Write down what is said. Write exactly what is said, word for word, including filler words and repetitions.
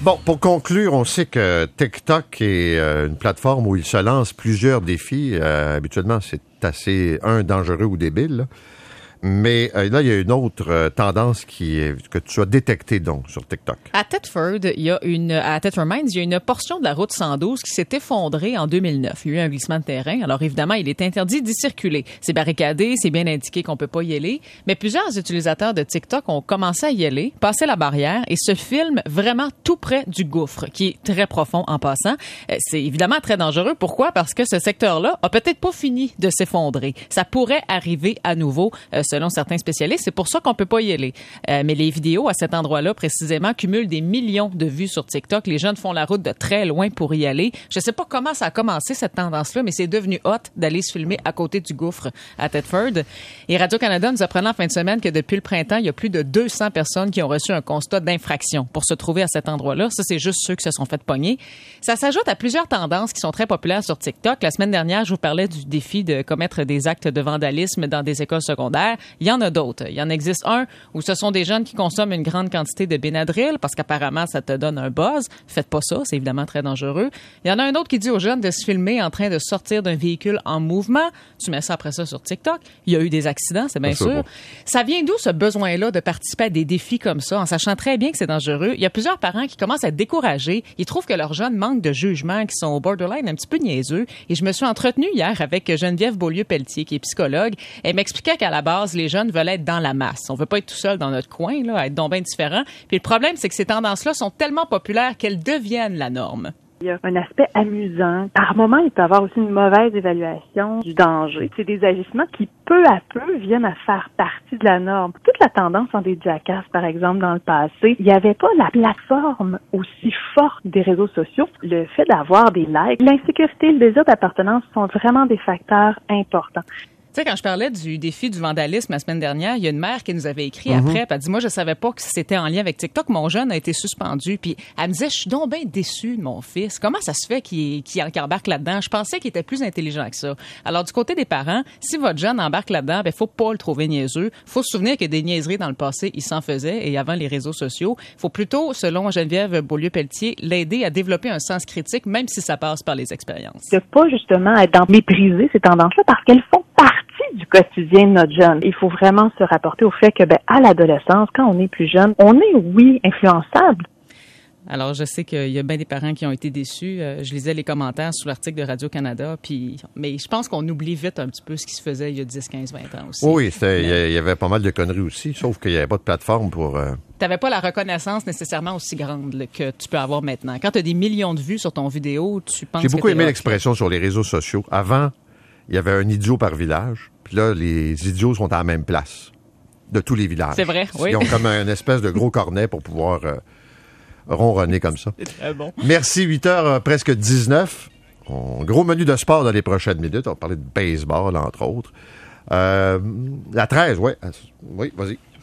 Bon, pour conclure, on sait que TikTok est euh, une plateforme où il se lance plusieurs défis. Euh, habituellement, c'est assez, un, dangereux ou débile, là. Mais euh, là, il y a une autre euh, tendance qui est, que tu as détectée donc sur TikTok. À Thetford, il y a une à Thetford Mines, il y a une portion de la route cent douze qui s'est effondrée en deux mille neuf. Il y a eu un glissement de terrain. Alors évidemment, il est interdit d'y circuler. C'est barricadé, c'est bien indiqué qu'on peut pas y aller. Mais plusieurs utilisateurs de TikTok ont commencé à y aller, passer la barrière et se filment vraiment tout près du gouffre, qui est très profond en passant. C'est évidemment très dangereux. Pourquoi? Parce que ce secteur-là a peut-être pas fini de s'effondrer. Ça pourrait arriver à nouveau. Euh, selon certains spécialistes. C'est pour ça qu'on peut pas y aller. Euh, mais les vidéos à cet endroit-là, précisément, cumulent des millions de vues sur TikTok. Les jeunes font la route de très loin pour y aller. Je sais pas comment ça a commencé, cette tendance-là, mais c'est devenu hot d'aller se filmer à côté du gouffre à Thetford. Et Radio-Canada nous apprenait en fin de semaine que depuis le printemps, il y a plus de deux cents personnes qui ont reçu un constat d'infraction pour se trouver à cet endroit-là. Ça, c'est juste ceux qui se sont fait pogner. Ça s'ajoute à plusieurs tendances qui sont très populaires sur TikTok. La semaine dernière, je vous parlais du défi de commettre des actes de vandalisme dans des écoles secondaires. Il y en a d'autres. Il y en existe un où ce sont des jeunes qui consomment une grande quantité de Benadryl parce qu'apparemment, ça te donne un buzz. Faites pas ça, c'est évidemment très dangereux. Il y en a un autre qui dit aux jeunes de se filmer en train de sortir d'un véhicule en mouvement. Tu mets ça après ça sur TikTok. Il y a eu des accidents, c'est bien sûr. Bon. Ça vient d'où ce besoin-là de participer à des défis comme ça en sachant très bien que c'est dangereux? Il y a plusieurs parents qui commencent à être découragés. Ils trouvent que leurs jeunes manquent de jugement, qui sont au borderline un petit peu niaiseux. Et je me suis entretenue hier avec Geneviève Beaulieu-Pelletier, qui est psychologue. Elle m'expliquait qu'à la base, les jeunes veulent être dans la masse. On veut pas être tout seul dans notre coin, là, être donc bien différent. Puis le problème, c'est que ces tendances-là sont tellement populaires qu'elles deviennent la norme. Il y a un aspect amusant. Par moment, il peut y avoir aussi une mauvaise évaluation du danger. C'est des agissements qui, peu à peu, viennent à faire partie de la norme. Toute la tendance en des jackasses, par exemple, dans le passé, il n'y avait pas la plateforme aussi forte des réseaux sociaux. Le fait d'avoir des likes, l'insécurité, le désir d'appartenance sont vraiment des facteurs importants. Tu sais, quand je parlais du défi du vandalisme la semaine dernière, il y a une mère qui nous avait écrit mm-hmm. après, puis elle dit, moi, je savais pas que c'était en lien avec TikTok. Mon jeune a été suspendu. Puis elle me disait, je suis donc bien déçue de mon fils. Comment ça se fait qu'il, qu'il embarque là-dedans? Je pensais qu'il était plus intelligent que ça. Alors, du côté des parents, si votre jeune embarque là-dedans, ben, faut pas le trouver niaiseux. Faut se souvenir que des niaiseries dans le passé, il s'en faisait, et avant les réseaux sociaux. Faut plutôt, selon Geneviève Beaulieu-Pelletier, l'aider à développer un sens critique, même si ça passe par les expériences. De pas, justement, être dans mépriser ces tendances-là parce qu'elles font partie du quotidien de notre jeune. Il faut vraiment se rapporter au fait que, ben, à l'adolescence, quand on est plus jeune, on est, oui, influençable. Alors, je sais qu'il y a bien des parents qui ont été déçus. Euh, je lisais les commentaires sous l'article de Radio-Canada, puis, mais je pense qu'on oublie vite un petit peu ce qui se faisait il y a dix, quinze, vingt ans aussi. Oui, il y, y avait pas mal de conneries aussi, sauf qu'il n'y avait pas de plateforme pour... Euh... Tu n'avais pas la reconnaissance nécessairement aussi grande là, que tu peux avoir maintenant. Quand tu as des millions de vues sur ton vidéo, tu penses que J'ai beaucoup aimé là, l'expression sur les réseaux sociaux. Avant, il y avait un idiot par village, puis là, les idiots sont à la même place de tous les villages. C'est vrai, oui. Ils ont comme un espèce de gros cornet pour pouvoir... Euh, ronronner comme ça. C'est très bon. Merci, huit heures euh, presque dix-neuf. On, gros menu de sport dans les prochaines minutes. On va parler de baseball, entre autres. Euh, la treize, ouais. Oui, vas-y.